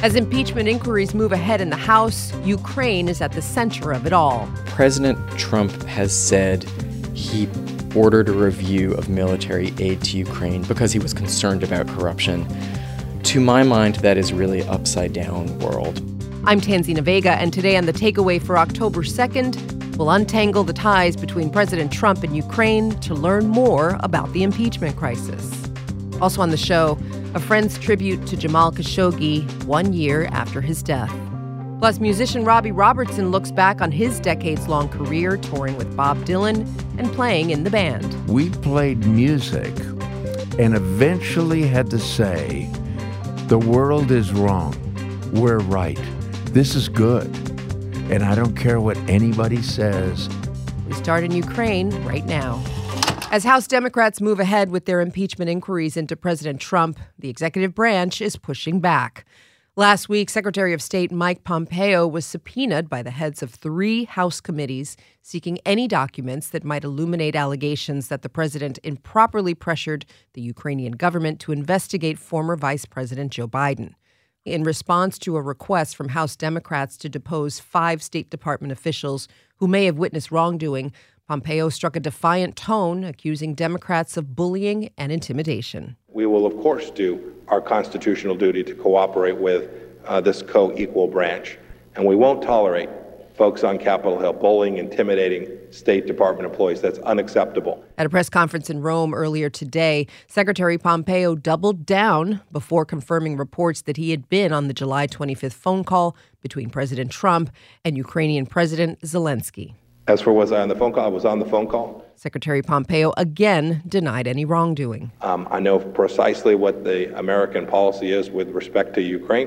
As impeachment inquiries move ahead in the House, Ukraine is at the center of it all. President Trump has said he ordered a review of military aid to Ukraine because he was concerned about corruption. To my mind, that is really an upside-down world. I'm Tanzina Vega, and today on The Takeaway for October 2nd, we'll untangle the ties between President Trump and Ukraine to learn more about the impeachment crisis. Also on the show, a friend's tribute to Jamal Khashoggi 1 year after his death. Plus, musician Robbie Robertson looks back on his decades-long career touring with Bob Dylan and playing in the band. We played music and eventually had to say, the world is wrong. We're right. This is good. And I don't care what anybody says. We start in Ukraine right now. As House Democrats move ahead with their impeachment inquiries into President Trump, the executive branch is pushing back. Last week, Secretary of State Mike Pompeo was subpoenaed by the heads of 3 House committees seeking any documents that might illuminate allegations that the president improperly pressured the Ukrainian government to investigate former Vice President Joe Biden. In response to a request from House Democrats to depose 5 State Department officials who may have witnessed wrongdoing, Pompeo struck a defiant tone, accusing Democrats of bullying and intimidation. We will, of course, do our constitutional duty to cooperate with this co-equal branch, and we won't tolerate folks on Capitol Hill bullying, intimidating State Department employees. That's unacceptable. At a press conference in Rome earlier today, Secretary Pompeo doubled down before confirming reports that he had been on the July 25th phone call between President Trump and Ukrainian President Zelensky. As for was I on the phone call, I was on the phone call. Secretary Pompeo again denied any wrongdoing. I know precisely what the American policy is with respect to Ukraine.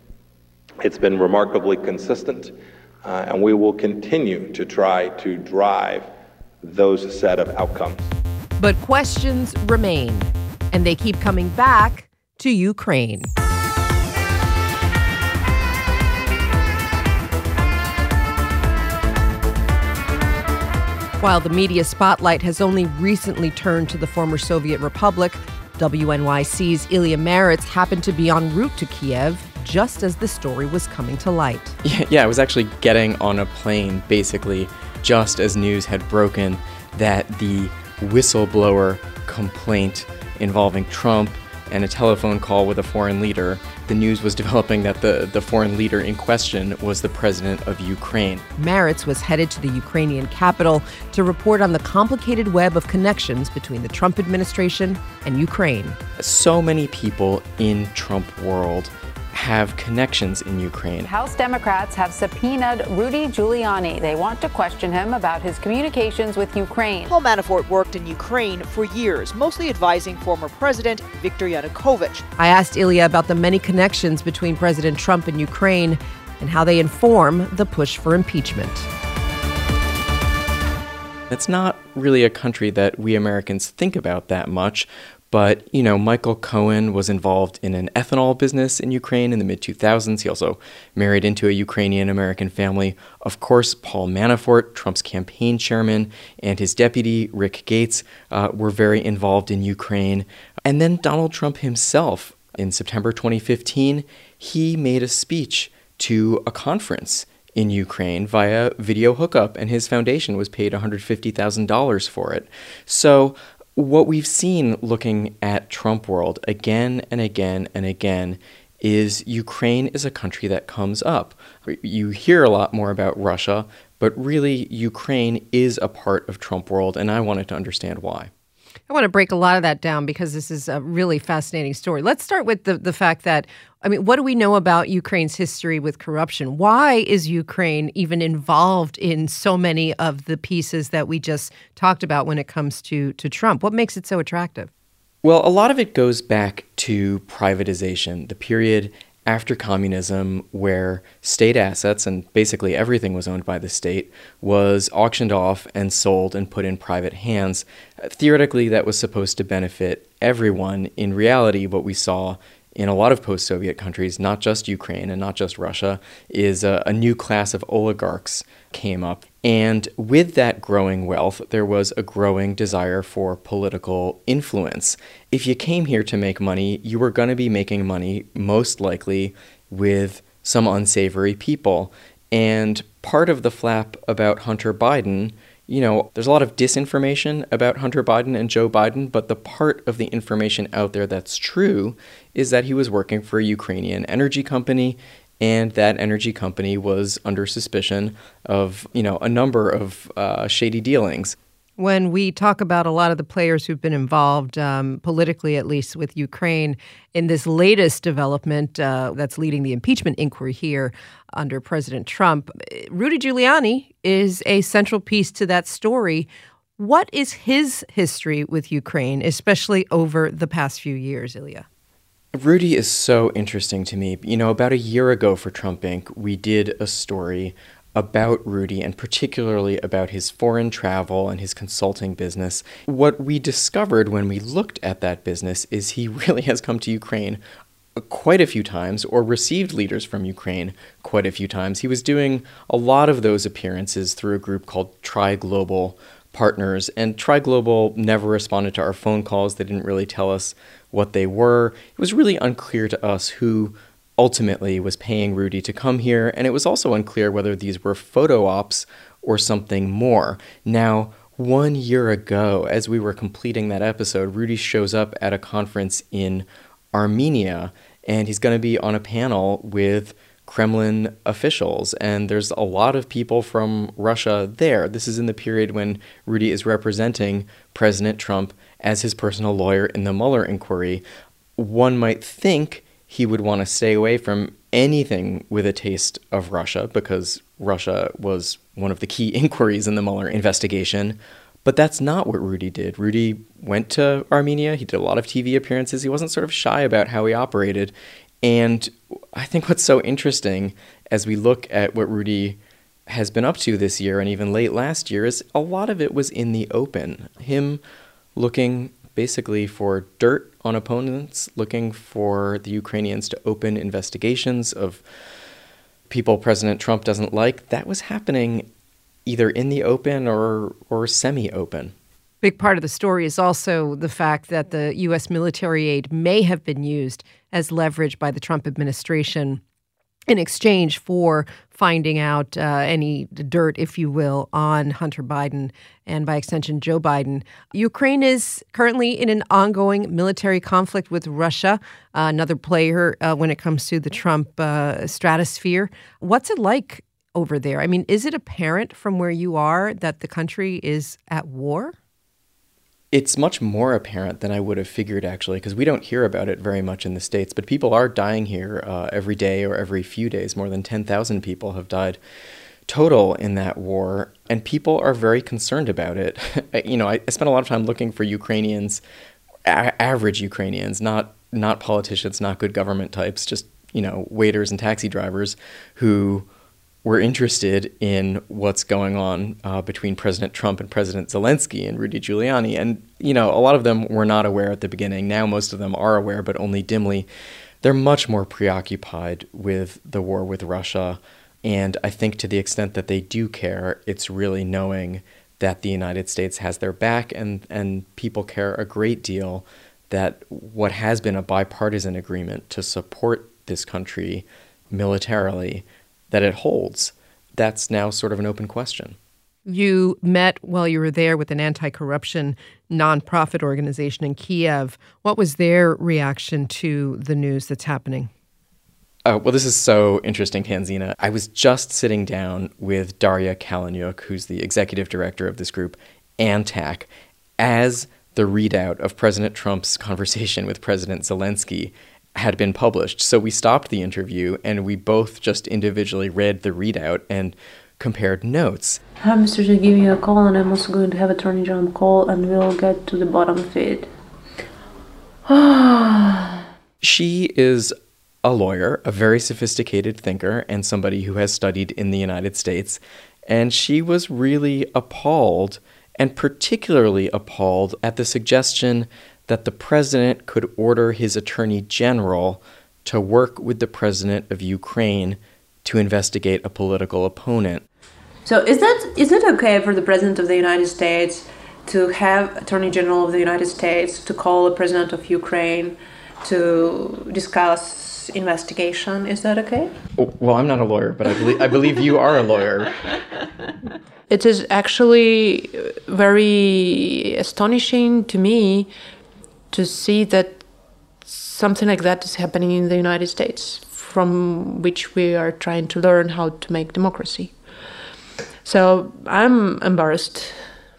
It's been remarkably consistent, and we will continue to try to drive those set of outcomes. But questions remain, and they keep coming back to Ukraine. While the media spotlight has only recently turned to the former Soviet Republic, WNYC's Ilya Marritz happened to be en route to Kiev just as the story was coming to light. Yeah, I was actually getting on a plane, basically, just as news had broken that the whistleblower complaint involving Trump and a telephone call with a foreign leader, the news was developing that the foreign leader in question was the president of Ukraine. Marritz was headed to the Ukrainian capital to report on the complicated web of connections between the Trump administration and Ukraine. So many people in Trump world have connections in Ukraine. House Democrats have subpoenaed Rudy Giuliani. They want to question him about his communications with Ukraine. Paul Manafort worked in Ukraine for years, mostly advising former President Viktor Yanukovych. I asked Ilya about the many connections between President Trump and Ukraine and how they inform the push for impeachment. It's not really a country that we Americans think about that much. But, Michael Cohen was involved in an ethanol business in Ukraine in the mid-2000s. He also married into a Ukrainian-American family. Of course, Paul Manafort, Trump's campaign chairman, and his deputy, Rick Gates, were very involved in Ukraine. And then Donald Trump himself, in September 2015, he made a speech to a conference in Ukraine via video hookup, and his foundation was paid $150,000 for it. So what we've seen looking at Trump world again and again and again is Ukraine is a country that comes up. You hear a lot more about Russia, but really Ukraine is a part of Trump world, and I wanted to understand why. I want to break a lot of that down because this is a really fascinating story. Let's start with the fact that, what do we know about Ukraine's history with corruption? Why is Ukraine even involved in so many of the pieces that we just talked about when it comes to Trump? What makes it so attractive? Well, a lot of it goes back to privatization, the period after communism where state assets, and basically everything was owned by the state, was auctioned off and sold and put in private hands. Theoretically, that was supposed to benefit everyone. In reality, what we saw in a lot of post-Soviet countries, not just Ukraine and not just Russia, is a new class of oligarchs came up. And with that growing wealth, there was a growing desire for political influence. If you came here to make money, you were going to be making money most likely with some unsavory people. And part of the flap about Hunter Biden, there's a lot of disinformation about Hunter Biden and Joe Biden, but the part of the information out there that's true is that he was working for a Ukrainian energy company, and that energy company was under suspicion of, a number of shady dealings. When we talk about a lot of the players who've been involved, politically at least, with Ukraine, in this latest development that's leading the impeachment inquiry here under President Trump, Rudy Giuliani is a central piece to that story. What is his history with Ukraine, especially over the past few years, Ilya? Rudy is so interesting to me. About a year ago for Trump Inc., we did a story about Rudy and particularly about his foreign travel and his consulting business. What we discovered when we looked at that business is he really has come to Ukraine quite a few times or received leaders from Ukraine quite a few times. He was doing a lot of those appearances through a group called Tri-Global Partners, and Tri-Global never responded to our phone calls. They didn't really tell us what they were. It was really unclear to us who ultimately was paying Rudy to come here, and it was also unclear whether these were photo ops or something more. Now, 1 year ago, as we were completing that episode, Rudy shows up at a conference in Armenia, and he's going to be on a panel with Kremlin officials, and there's a lot of people from Russia there. This is in the period when Rudy is representing President Trump as his personal lawyer in the Mueller inquiry. One might think he would want to stay away from anything with a taste of Russia because Russia was one of the key inquiries in the Mueller investigation. But that's not what Rudy did. Rudy went to Armenia. He did a lot of TV appearances. He wasn't sort of shy about how he operated. And I think what's so interesting as we look at what Rudy has been up to this year and even late last year is a lot of it was in the open. Him looking basically for dirt on opponents, looking for the Ukrainians to open investigations of people President Trump doesn't like. That was happening either in the open or semi-open. Big part of the story is also the fact that the U.S. military aid may have been used as leverage by the Trump administration in exchange for finding out any dirt, if you will, on Hunter Biden and by extension Joe Biden. Ukraine is currently in an ongoing military conflict with Russia, another player when it comes to the Trump stratosphere. What's it like over there? I mean, is it apparent from where you are that the country is at war? It's much more apparent than I would have figured, actually, because we don't hear about it very much in the States. But people are dying here every day or every few days. More than 10,000 people have died total in that war. And people are very concerned about it. I spent a lot of time looking for Ukrainians, average Ukrainians, not politicians, not good government types, just, waiters and taxi drivers who were interested in what's going on between President Trump and President Zelensky and Rudy Giuliani. And, a lot of them were not aware at the beginning. Now most of them are aware, but only dimly. They're much more preoccupied with the war with Russia. And I think to the extent that they do care, it's really knowing that the United States has their back and people care a great deal that what has been a bipartisan agreement to support this country militarily, that it holds. That's now sort of an open question. You met while you were there with an anti-corruption nonprofit organization in Kiev. What was their reaction to the news that's happening? Well, this is so interesting, Tanzina. I was just sitting down with Daria Kalanyuk, who's the executive director of this group, ANTAC, as the readout of President Trump's conversation with President Zelensky had been published. So we stopped the interview and we both just individually read the readout and compared notes. Hi, Mr. Just giving you a call, and I'm also going to have Attorney General call, and we'll get to the bottom of it. She is a lawyer, a very sophisticated thinker, and somebody who has studied in the United States. And she was really appalled, and particularly appalled at the suggestion that the president could order his attorney general to work with the president of Ukraine to investigate a political opponent. So is it okay for the President of the United States to have Attorney General of the United States to call the President of Ukraine to discuss investigation? Is that okay? Well, I'm not a lawyer, but I believe you are a lawyer. It is actually very astonishing to me to see that something like that is happening in the United States, from which we are trying to learn how to make democracy. So I'm embarrassed.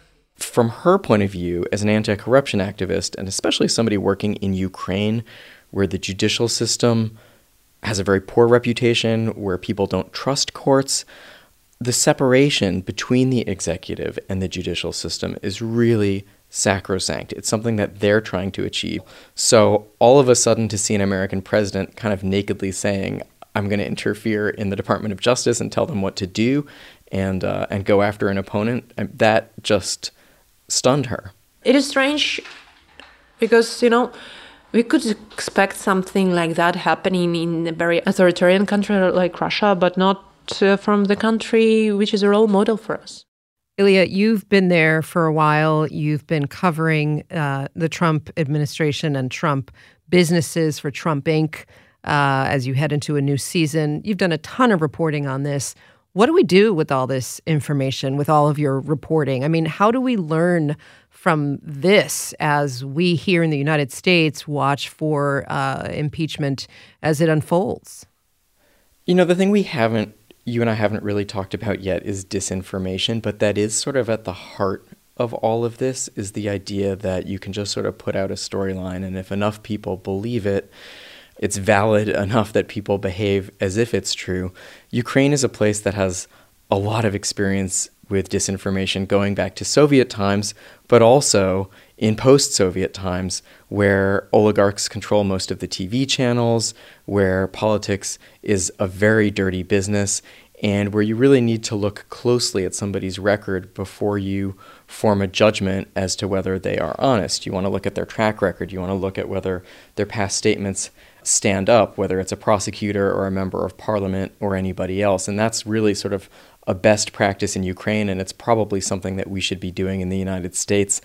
From her point of view, as an anti-corruption activist, and especially somebody working in Ukraine, where the judicial system has a very poor reputation, where people don't trust courts, the separation between the executive and the judicial system is really sacrosanct. It's something that they're trying to achieve. So all of a sudden to see an American president kind of nakedly saying, I'm going to interfere in the Department of Justice and tell them what to do and go after an opponent, that just stunned her. It is strange because, we could expect something like that happening in a very authoritarian country like Russia, but not from the country which is a role model for us. Ilya, you've been there for a while. You've been covering the Trump administration and Trump businesses for Trump Inc. As you head into a new season. You've done a ton of reporting on this. What do we do with all this information, with all of your reporting? I mean, how do we learn from this as we here in the United States watch for impeachment as it unfolds? The thing you and I haven't really talked about yet is disinformation, but that is sort of at the heart of all of this, is the idea that you can just sort of put out a storyline, and if enough people believe it, it's valid enough that people behave as if it's true. Ukraine is a place that has a lot of experience with disinformation going back to Soviet times, but also in post-Soviet times, where oligarchs control most of the TV channels, where politics is a very dirty business, and where you really need to look closely at somebody's record before you form a judgment as to whether they are honest. You want to look at their track record. You want to look at whether their past statements stand up, whether it's a prosecutor or a member of parliament or anybody else. And that's really sort of a best practice in Ukraine, and it's probably something that we should be doing in the United States.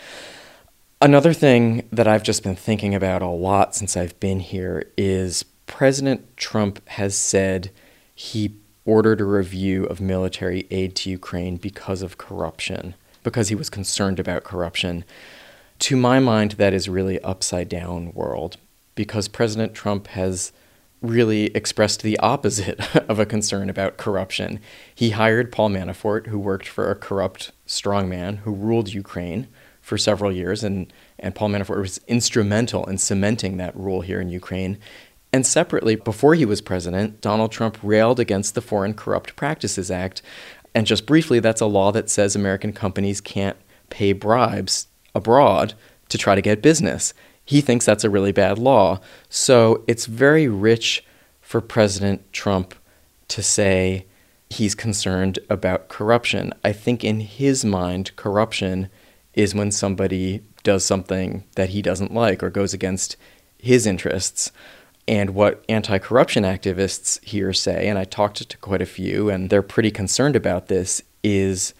Another thing that I've just been thinking about a lot since I've been here is President Trump has said he ordered a review of military aid to Ukraine because of corruption, because he was concerned about corruption. To my mind, that is really upside down world, because President Trump has really expressed the opposite of a concern about corruption. He hired Paul Manafort, who worked for a corrupt strongman who ruled Ukraine for several years, and Paul Manafort was instrumental in cementing that rule here in Ukraine. And separately, before he was president, Donald Trump railed against the Foreign Corrupt Practices Act. And just briefly, that's a law that says American companies can't pay bribes abroad to try to get business. He thinks that's a really bad law. So it's very rich for President Trump to say he's concerned about corruption. I think in his mind, corruption is when somebody does something that he doesn't like or goes against his interests. And what anti-corruption activists here say, and I talked to quite a few, and they're pretty concerned about this, is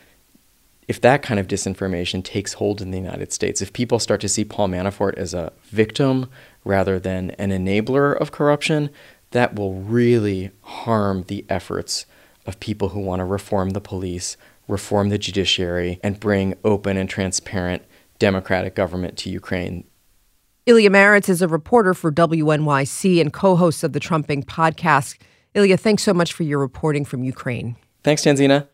if that kind of disinformation takes hold in the United States, if people start to see Paul Manafort as a victim rather than an enabler of corruption, that will really harm the efforts of people who want to reform the police, reform the judiciary, and bring open and transparent democratic government to Ukraine. Ilya Marritz is a reporter for WNYC and co-host of the Trump Inc. podcast. Ilya, thanks so much for your reporting from Ukraine. Thanks, Tanzina.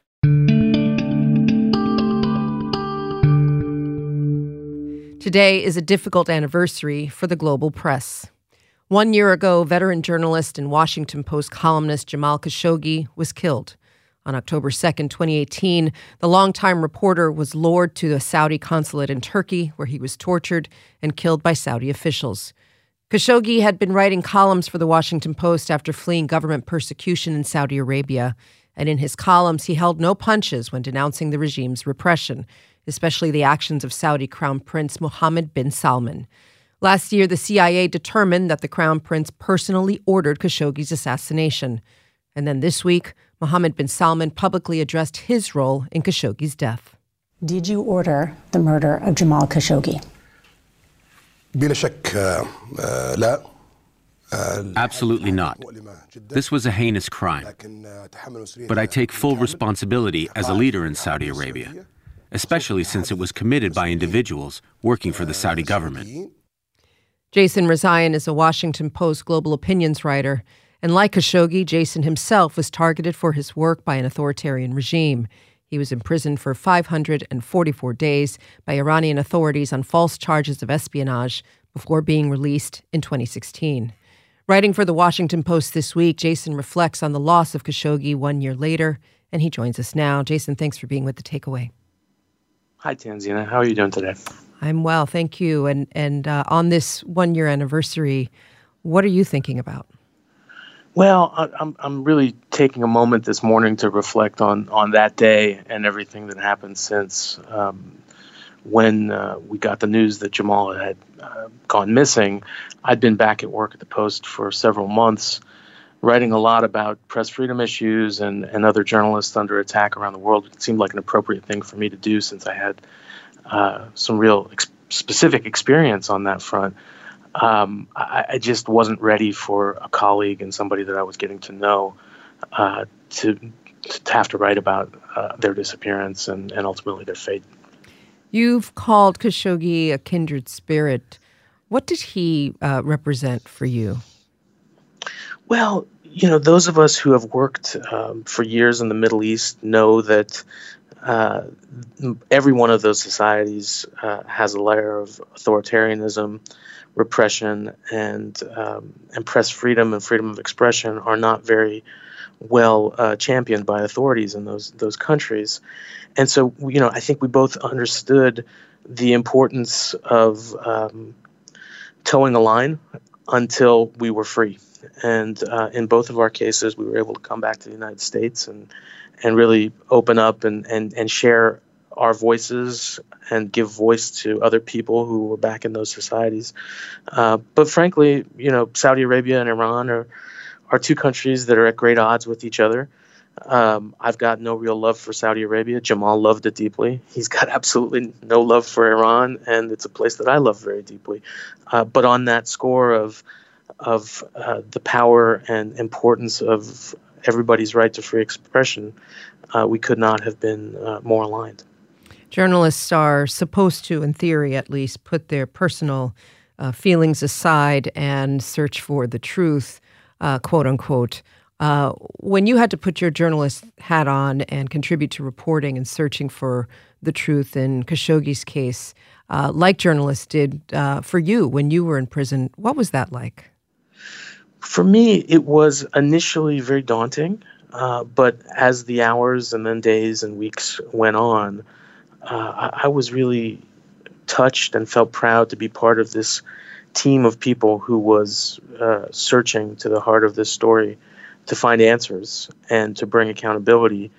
Today is a difficult anniversary for the global press. 1 year ago, veteran journalist and Washington Post columnist Jamal Khashoggi was killed. On October 2nd, 2018, the longtime reporter was lured to the Saudi consulate in Turkey, where he was tortured and killed by Saudi officials. Khashoggi had been writing columns for the Washington Post after fleeing government persecution in Saudi Arabia. And in his columns, he held no punches when denouncing the regime's repression, especially the actions of Saudi Crown Prince Mohammed bin Salman. Last year, the CIA determined that the Crown Prince personally ordered Khashoggi's assassination. And then this week, Mohammed bin Salman publicly addressed his role in Khashoggi's death. Did you order the murder of Jamal Khashoggi? Absolutely not. This was a heinous crime. But I take full responsibility as a leader in Saudi Arabia, especially since it was committed by individuals working for the Saudi government. Jason Rezaian is a Washington Post global opinions writer. And like Khashoggi, Jason himself was targeted for his work by an authoritarian regime. He was imprisoned for 544 days by Iranian authorities on false charges of espionage before being released in 2016. Writing for the Washington Post this week, Jason reflects on the loss of Khashoggi 1 year later, and he joins us now. Jason, thanks for being with The Takeaway. Hi, Tanzina. How are you doing today? I'm well, thank you. And on this 1 year anniversary, what are you thinking about? Well, I'm really taking a moment this morning to reflect on that day and everything that happened since when we got the news that Jamal had gone missing. I'd been back at work at the Post for several months, writing a lot about press freedom issues and other journalists under attack around the world. It seemed like an appropriate thing for me to do since I had some real specific experience on that front. I just wasn't ready for a colleague and somebody that I was getting to know to have to write about their disappearance and ultimately their fate. You've called Khashoggi a kindred spirit. What did he represent for you? Well, those of us who have worked for years in the Middle East know that every one of those societies has a layer of authoritarianism, repression, and press freedom and freedom of expression are not very well championed by authorities in those countries. And so, I think we both understood the importance of towing the line until we were free. And in both of our cases, we were able to come back to the United States and really open up and share our voices and give voice to other people who were back in those societies. But frankly, Saudi Arabia and Iran are two countries that are at great odds with each other. I've got no real love for Saudi Arabia. Jamal loved it deeply. He's got absolutely no love for Iran, and it's a place that I love very deeply. But on that score of the power and importance of everybody's right to free expression, we could not have been more aligned. Journalists are supposed to, in theory at least, put their personal feelings aside and search for the truth, quote unquote. When you had to put your journalist hat on and contribute to reporting and searching for the truth in Khashoggi's case, like journalists did for you when you were in prison, what was that like? For me, it was initially very daunting, but as the hours and then days and weeks went on, I was really touched and felt proud to be part of this team of people who was searching to the heart of this story to find answers and to bring accountability.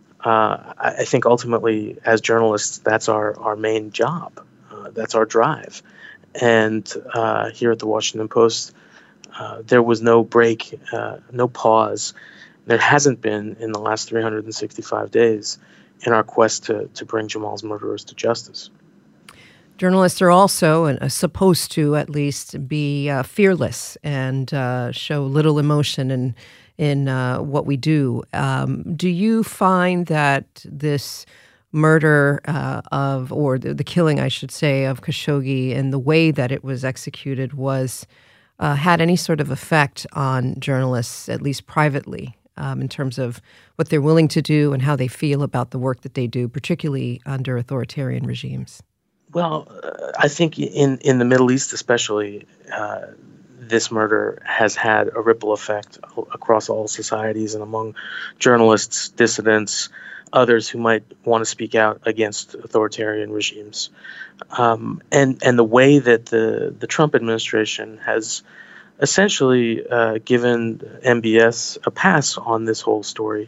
I think ultimately, as journalists, that's our main job. That's our drive. And here at the Washington Post, there was no break, no pause. There hasn't been in the last 365 days in our quest to bring Jamal's murderers to justice. Journalists are also supposed to, at least, be fearless and show little emotion in what we do. Do you find that this murder or the killing, I should say, of Khashoggi and the way that it was executed had any sort of effect on journalists, at least privately, in terms of what they're willing to do and how they feel about the work that they do, particularly under authoritarian regimes? Well, I think in the Middle East especially, this murder has had a ripple effect across all societies and among journalists, dissidents, others who might want to speak out against authoritarian regimes. And the way that the Trump administration has essentially given MBS a pass on this whole story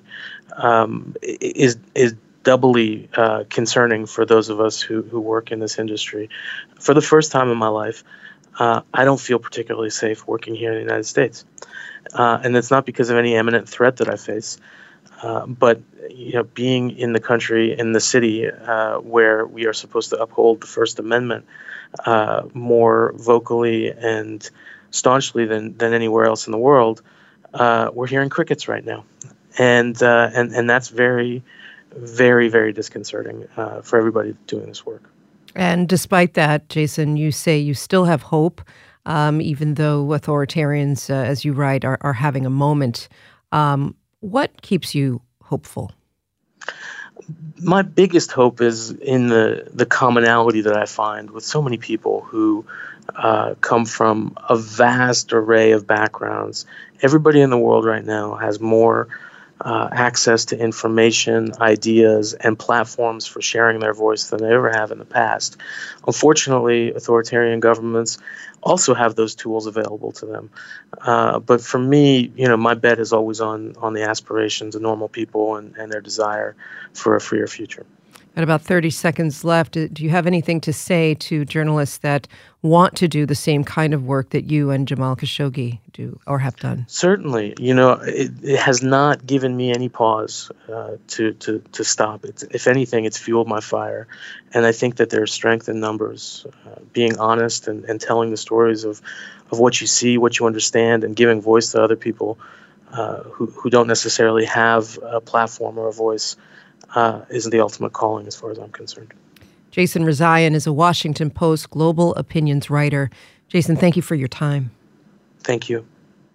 is doubly concerning for those of us who work in this industry. For the first time in my life, I don't feel particularly safe working here in the United States. And it's not because of any imminent threat that I face, but being in the country, in the city where we are supposed to uphold the First Amendment more vocally and staunchly than anywhere else in the world, we're hearing crickets right now, and that's very, very, very disconcerting for everybody doing this work. And despite that, Jason, you say you still have hope, even though authoritarians, as you write, are having a moment. What keeps you hopeful? My biggest hope is in the commonality that I find with so many people who come from a vast array of backgrounds. Everybody in the world right now has more access to information, ideas, and platforms for sharing their voice than they ever have in the past. Unfortunately, authoritarian governments also have those tools available to them. But for me, my bet is always on the aspirations of normal people and their desire for a freer future. At about 30 seconds left, do you have anything to say to journalists that want to do the same kind of work that you and Jamal Khashoggi do or have done? Certainly. It has not given me any pause to stop. If anything, it's fueled my fire. And I think that there's strength in numbers, being honest and telling the stories of what you see, what you understand, and giving voice to other people who don't necessarily have a platform or a voice. Isn't the ultimate calling as far as I'm concerned. Jason Rezaian is a Washington Post global opinions writer. Jason, thank you for your time. Thank you.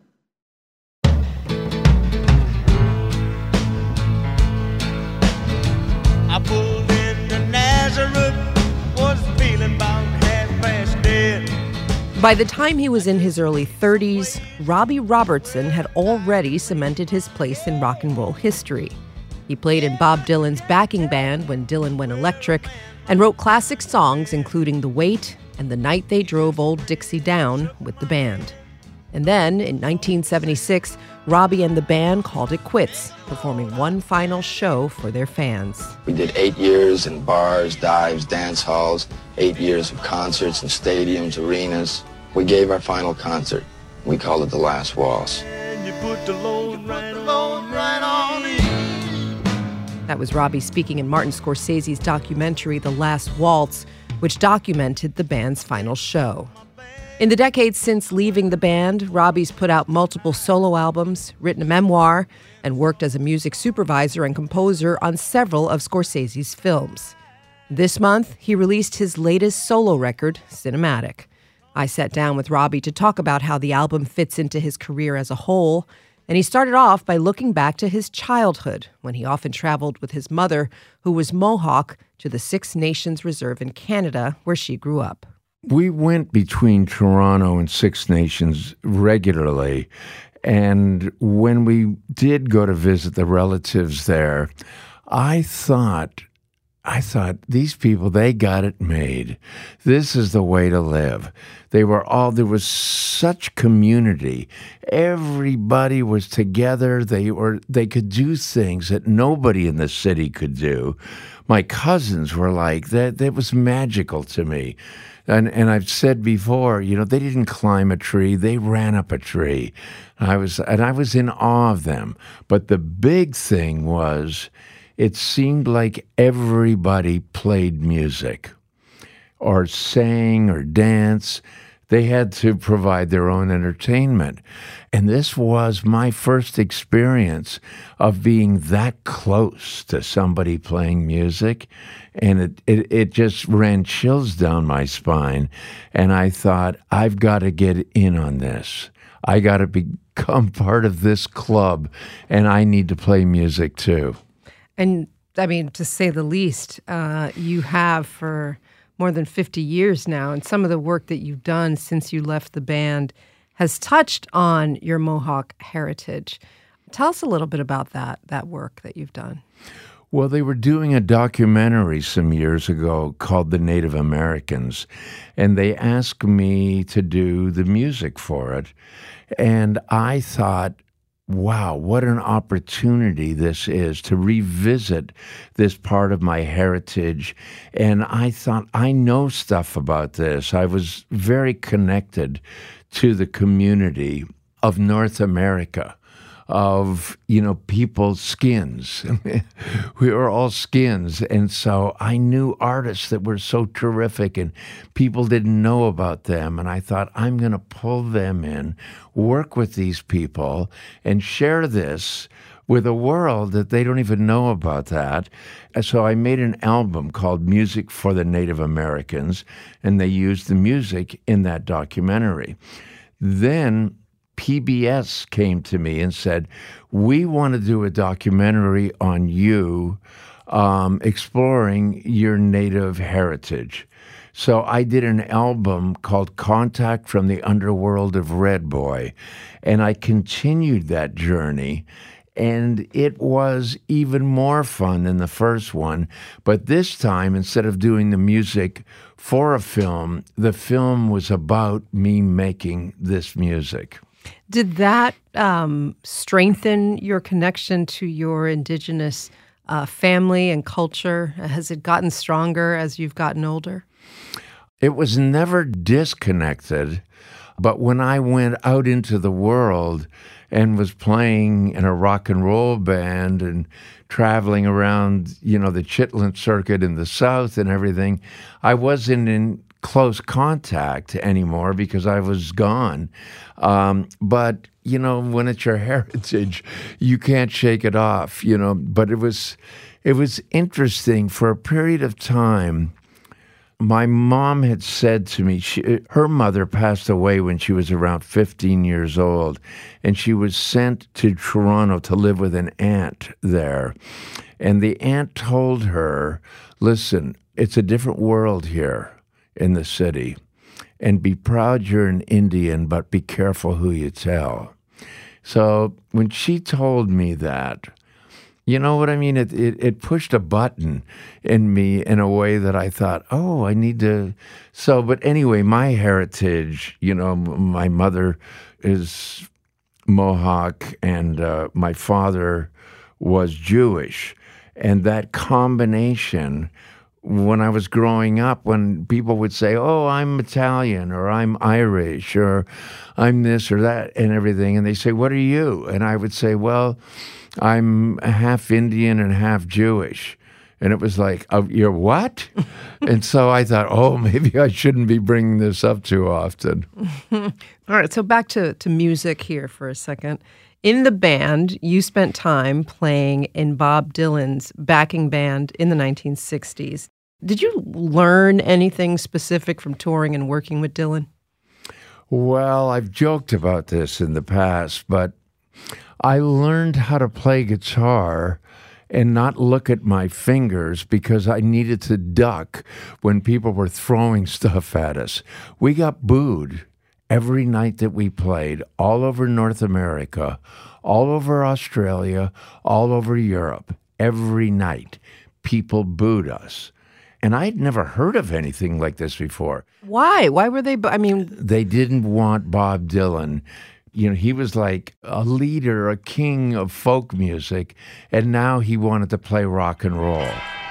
I pulled into Nazareth, was feeling about half past dead. By the time he was in his early 30s, Robbie Robertson had already cemented his place in rock and roll history. He played in Bob Dylan's backing band when Dylan went electric and wrote classic songs including The Weight and The Night They Drove Old Dixie Down with the band. And then, in 1976, Robbie and the band called it quits, performing one final show for their fans. We did 8 years in bars, dives, dance halls, 8 years of concerts in stadiums, arenas. We gave our final concert. We called it The Last Waltz. And you put the load right on in. That was Robbie speaking in Martin Scorsese's documentary, The Last Waltz, which documented the band's final show. In the decades since leaving the band, Robbie's put out multiple solo albums, written a memoir, and worked as a music supervisor and composer on several of Scorsese's films. This month, he released his latest solo record, Cinematic. I sat down with Robbie to talk about how the album fits into his career as a whole, and he started off by looking back to his childhood, when he often traveled with his mother, who was Mohawk, to the Six Nations Reserve in Canada, where she grew up. We went between Toronto and Six Nations regularly, and when we did go to visit the relatives there, I thought, these people, they got it made. This is the way to live. There was such community. Everybody was together. They could do things that nobody in the city could do. My cousins were like, that was magical to me. And I've said before, they didn't climb a tree, they ran up a tree. I was in awe of them. But the big thing was, it seemed like everybody played music or sang or danced. They had to provide their own entertainment. And this was my first experience of being that close to somebody playing music. And it just ran chills down my spine. And I thought, I've got to get in on this. I got to become part of this club, and I need to play music too. And, I mean, to say the least, you have for more than 50 years now, and some of the work that you've done since you left the band has touched on your Mohawk heritage. Tell us a little bit about that work that you've done. Well, they were doing a documentary some years ago called The Native Americans, and they asked me to do the music for it. And I thought, wow, what an opportunity this is to revisit this part of my heritage. And I thought, I know stuff about this. I was very connected to the community of North America, of, people's skins. We were all skins. And so I knew artists that were so terrific and people didn't know about them. And I thought, I'm going to pull them in, work with these people, and share this with a world that they don't even know about that. And so I made an album called Music for the Native Americans, and they used the music in that documentary. Then PBS came to me and said, we want to do a documentary on you, exploring your Native heritage. So I did an album called Contact from the Underworld of Red Boy, and I continued that journey. And it was even more fun than the first one. But this time, instead of doing the music for a film, the film was about me making this music. Did that strengthen your connection to your indigenous family and culture? Has it gotten stronger as you've gotten older? It was never disconnected, but when I went out into the world and was playing in a rock and roll band and traveling around, the Chitlin circuit in the South and everything, I wasn't in close contact anymore because I was gone. But, when it's your heritage, you can't shake it off, But it was interesting. For a period of time, my mom had said to me, her mother passed away when she was around 15 years old, and she was sent to Toronto to live with an aunt there. And the aunt told her, listen, it's a different world here in the city, and be proud you're an Indian, but be careful who you tell. So when she told me that, you know what I mean? It pushed a button in me in a way that I thought, oh, I need to. So, but anyway, my heritage, my mother is Mohawk and my father was Jewish. And that combination, when I was growing up, when people would say, oh, I'm Italian or I'm Irish or I'm this or that and everything, and they say, what are you? And I would say, well, I'm half Indian and half Jewish. And it was like, oh, you're what? And so I thought, oh, maybe I shouldn't be bringing this up too often. All right, so back to music here for a second. In the band, you spent time playing in Bob Dylan's backing band in the 1960s. Did you learn anything specific from touring and working with Dylan? Well, I've joked about this in the past, but I learned how to play guitar and not look at my fingers because I needed to duck when people were throwing stuff at us. We got booed every night that we played, all over North America, all over Australia, all over Europe. Every night, people booed us. And I'd never heard of anything like this before. Why? Why were they? They didn't want Bob Dylan. He was like a leader, a king of folk music, and now he wanted to play rock and roll.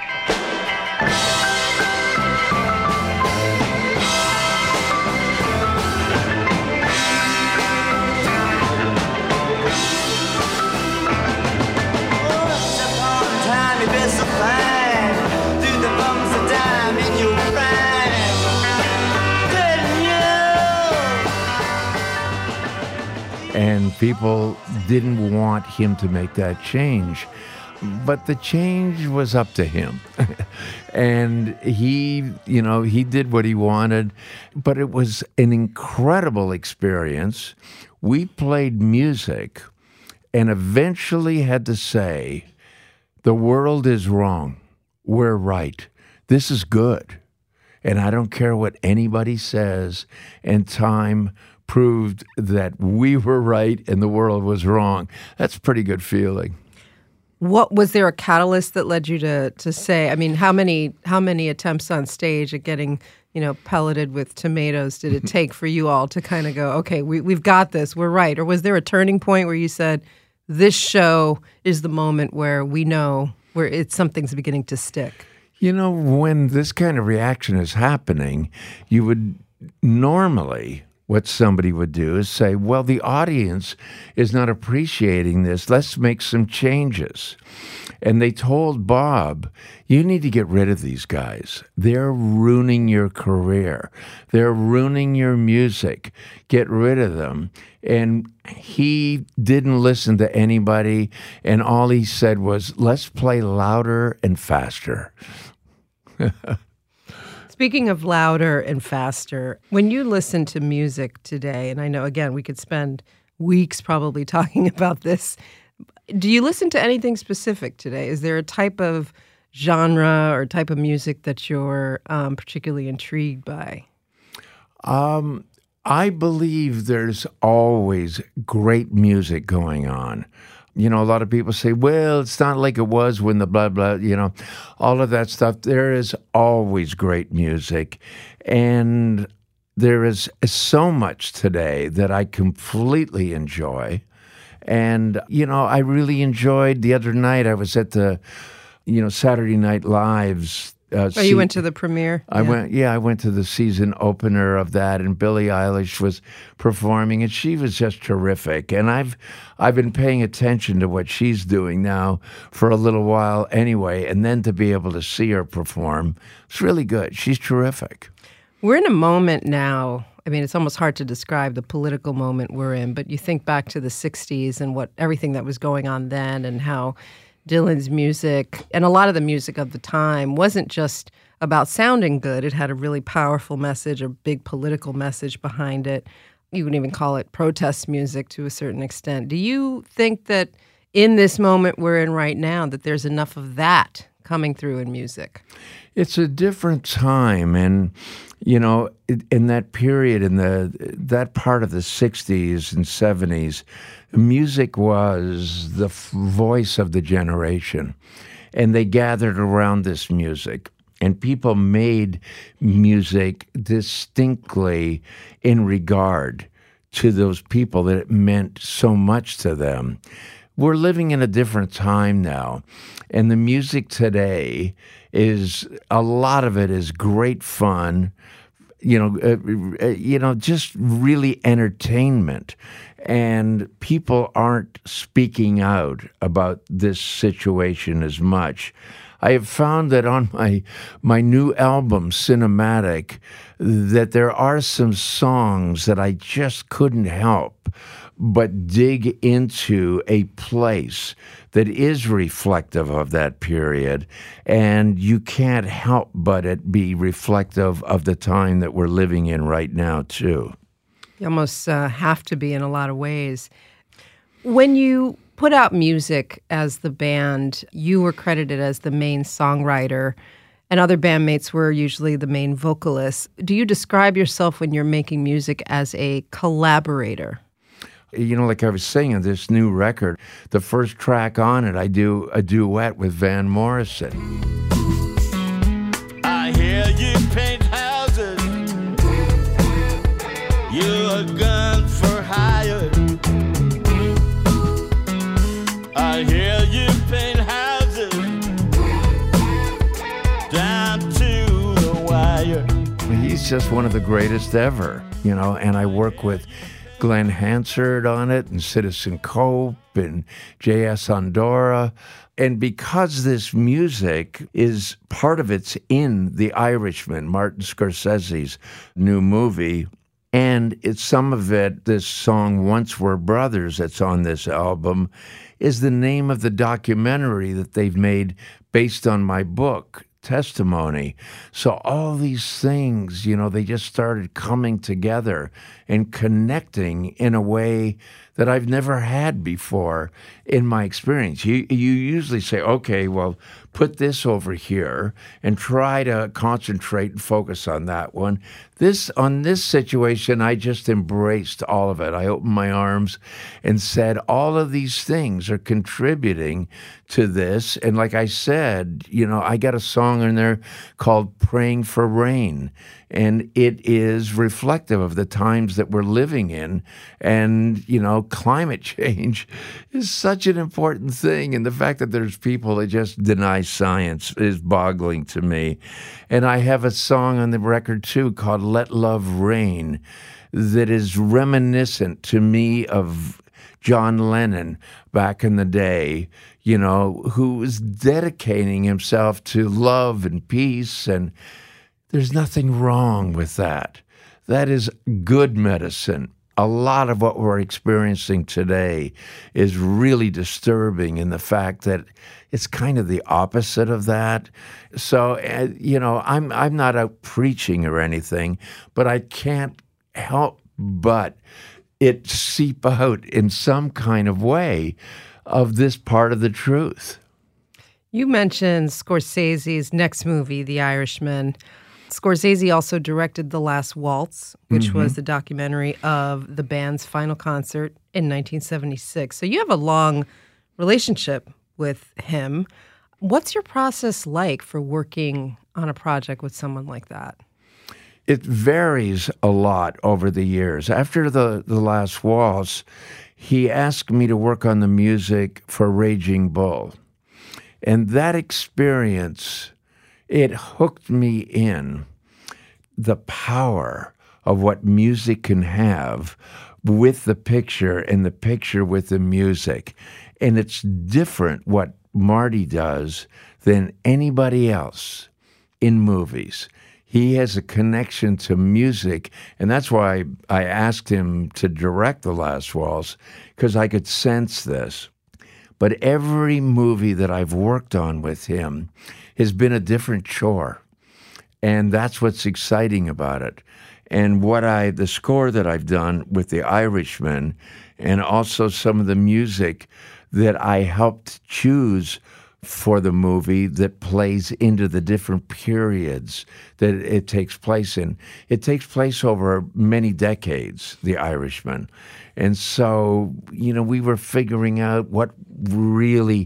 And people didn't want him to make that change. But the change was up to him. And he did what he wanted. But it was an incredible experience. We played music and eventually had to say, the world is wrong. We're right. This is good. And I don't care what anybody says. And time proved that we were right and the world was wrong. That's a pretty good feeling. What was there a catalyst that led you to say? I mean, how many attempts on stage at getting pelleted with tomatoes did it take for you all to kind of go, okay, we've got this, we're right? Or was there a turning point where you said, this show is the moment where we know where something's beginning to stick? When this kind of reaction is happening, you would normally, what somebody would do is say, well, the audience is not appreciating this. Let's make some changes. And they told Bob, you need to get rid of these guys. They're ruining your career. They're ruining your music. Get rid of them. And he didn't listen to anybody. And all he said was, let's play louder and faster. Speaking of louder and faster, when you listen to music today, and I know, again, we could spend weeks probably talking about this, do you listen to anything specific today? Is there a type of genre or type of music that you're particularly intrigued by? I believe there's always great music going on. A lot of people say, well, it's not like it was when the blah, blah, all of that stuff. There is always great music. And there is so much today that I completely enjoy. And, I really enjoyed the other night. I was at the, Saturday Night Live's. You went to the premiere? I went to the season opener of that, and Billie Eilish was performing, and she was just terrific. And I've been paying attention to what she's doing now for a little while anyway, and then to be able to see her perform, it's really good. She's terrific. We're in a moment now. I mean, it's almost hard to describe the political moment we're in, but you think back to the 60s and everything that was going on then, and how Dylan's music and a lot of the music of the time wasn't just about sounding good. It had a really powerful message, a big political message behind it. You can even call it protest music to a certain extent. Do you think that in this moment we're in right now that there's enough of that coming through in music? It's a different time, and in that period, in that part of the 60s and 70s, music was the voice of the generation, and they gathered around this music, and people made music distinctly in regard to those people that it meant so much to them. We're living in a different time now, and the music today is, a lot of it is great fun, just really entertainment. And people aren't speaking out about this situation as much. I have found that on my new album, Cinematic, that there are some songs that I just couldn't help but dig into a place that is reflective of that period, and you can't help but it be reflective of the time that we're living in right now, too. You almost have to be in a lot of ways. When you put out music as the band, you were credited as the main songwriter, and other bandmates were usually the main vocalists. Do you describe yourself when you're making music as a collaborator? Like I was saying, on this new record, the first track on it, I do a duet with Van Morrison. I hear you paint houses. You're a gun for hire. I hear you paint houses down to the wire. He's just one of the greatest ever, and I work with Glenn Hansard on it, and Citizen Cope, and J.S. Andorra. And because this music is, part of it's in The Irishman, Martin Scorsese's new movie, and it's some of it, this song, Once We're Brothers, that's on this album, is the name of the documentary that they've made based on my book, Testimony. So all these things, they just started coming together and connecting in a way that I've never had before in my experience. You usually say, okay, well, put this over here and try to concentrate and focus on that one. On this situation, I just embraced all of it. I opened my arms and said, all of these things are contributing to this. And like I said, I got a song in there called Praying for Rain. And it is reflective of the times that we're living in. And, climate change is such an important thing. And the fact that there's people that just deny science is boggling to me. And I have a song on the record, too, called Let Love Rain that is reminiscent to me of John Lennon back in the day, who was dedicating himself to love and peace. And there's nothing wrong with that. That is good medicine. A lot of what we're experiencing today is really disturbing in the fact that it's kind of the opposite of that. So, I'm not out preaching or anything, but I can't help but it seep out in some kind of way of this part of the truth. You mentioned Scorsese's next movie, The Irishman. Scorsese also directed The Last Waltz, which was the documentary of the band's final concert in 1976. So you have a long relationship with him. What's your process like for working on a project with someone like that? It varies a lot over the years. After the Last Waltz, he asked me to work on the music for Raging Bull. And that experience, it hooked me in the power of what music can have with the picture and the picture with the music. And it's different what Marty does than anybody else in movies. He has a connection to music, and that's why I asked him to direct The Last Waltz, because I could sense this. But every movie that I've worked on with him has been a different chore, and that's what's exciting about it. And the score that I've done with The Irishman, and also some of the music that I helped choose for the movie that plays into the different periods that it takes place in. It takes place over many decades, The Irishman. And so, we were figuring out what really,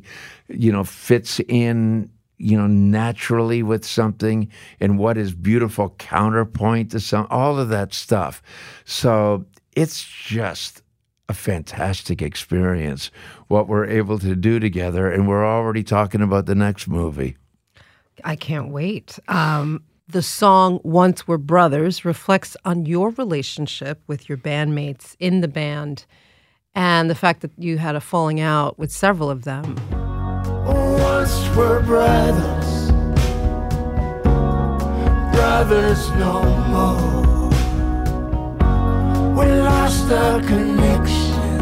fits in, naturally with something and what is beautiful counterpoint to all of that stuff. So it's just a fantastic experience, what we're able to do together, and we're already talking about the next movie. I can't wait. The song Once We're Brothers reflects on your relationship with your bandmates in the band and the fact that you had a falling out with several of them. Once we're brothers, brothers no more. We lost our connection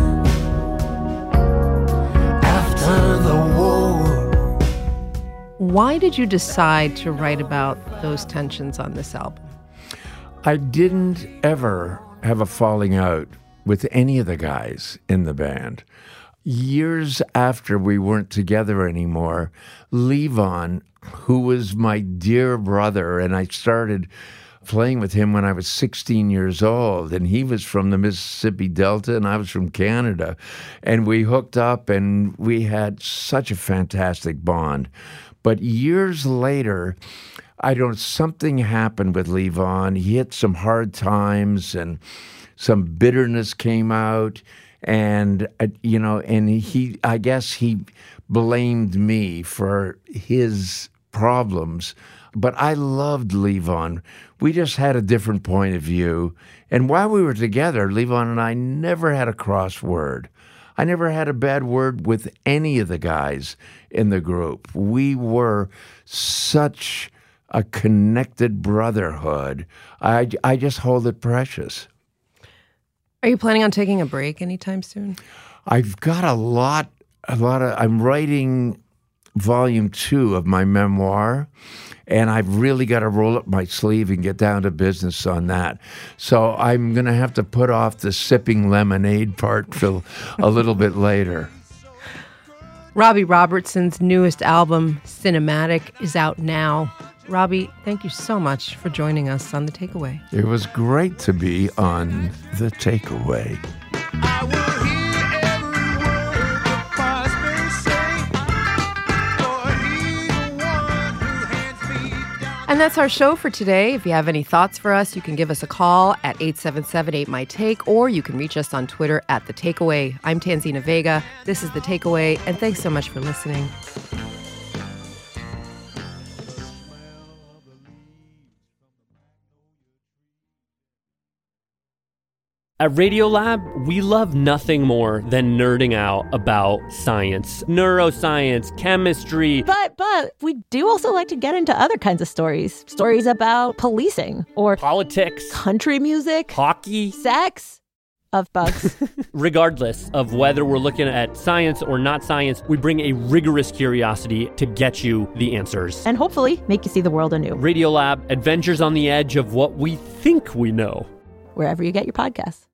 after the war. Why did you decide to write about those tensions on this album? I didn't ever have a falling out with any of the guys in the band. Years after we weren't together anymore, Levon, who was my dear brother, and I started playing with him when I was 16 years old, and he was from the Mississippi Delta and I was from Canada, and we hooked up and we had such a fantastic bond. But years later, something happened with Levon. He hit some hard times and some bitterness came out, and I guess he blamed me for his problems. But I loved Levon. We just had a different point of view. And while we were together, Levon and I never had a cross word. I never had a bad word with any of the guys in the group. We were such a connected brotherhood. I just hold it precious. Are you planning on taking a break anytime soon? I've got I'm writing volume 2 of my memoir, and I've really got to roll up my sleeve and get down to business on that. So I'm going to have to put off the sipping lemonade part till a little bit later. Robbie Robertson's newest album, Cinematic, is out now. Robbie, thank you so much for joining us on The Takeaway. It was great to be on The Takeaway. And that's our show for today. If you have any thoughts for us, you can give us a call at 877-8MY-TAKE, or you can reach us on Twitter at The Takeaway. I'm Tanzina Vega. This is The Takeaway, and thanks so much for listening. At Radiolab, we love nothing more than nerding out about science, neuroscience, chemistry. But we do also like to get into other kinds of stories. Stories about policing or politics, country music, hockey, sex, of bugs. Regardless of whether we're looking at science or not science, we bring a rigorous curiosity to get you the answers. And hopefully make you see the world anew. Radiolab, adventures on the edge of what we think we know. Wherever you get your podcasts.